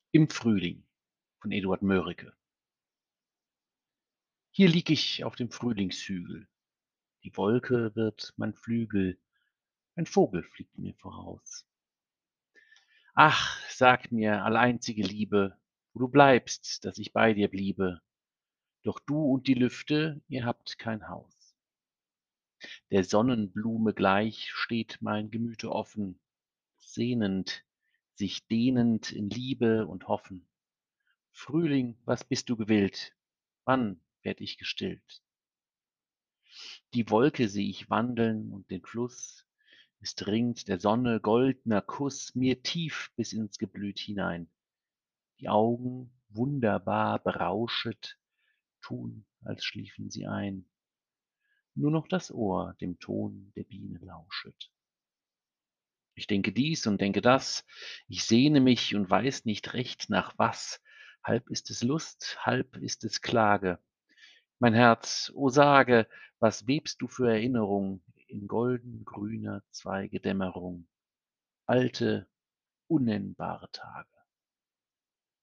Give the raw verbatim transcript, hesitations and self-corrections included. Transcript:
Im Frühling von Eduard Mörike. Hier lieg ich auf dem Frühlingshügel. Die Wolke wird mein Flügel, ein Vogel fliegt mir voraus. Ach, sag mir, alleinzige Liebe, wo du bleibst, dass ich bei dir bliebe. Doch du und die Lüfte, ihr habt kein Haus. Der Sonnenblume gleich steht mein Gemüte offen, sehnend, sich dehnend in Liebe und Hoffen. Frühling, was bist du gewillt? Wann werd ich gestillt? Die Wolke seh ich wandeln und den Fluss, es dringt der Sonne goldner Kuss mir tief bis ins Geblüt hinein. Die Augen, wunderbar berauschet, tun, als schliefen sie ein. Nur noch das Ohr dem Ton der Biene lauschet. Ich denke dies und denke das, ich sehne mich und weiß nicht recht nach was. Halb ist es Lust, halb ist es Klage. Mein Herz, o sage, was webst du für Erinnerung in golden-grüner Zweigedämmerung? Alte, unnennbare Tage.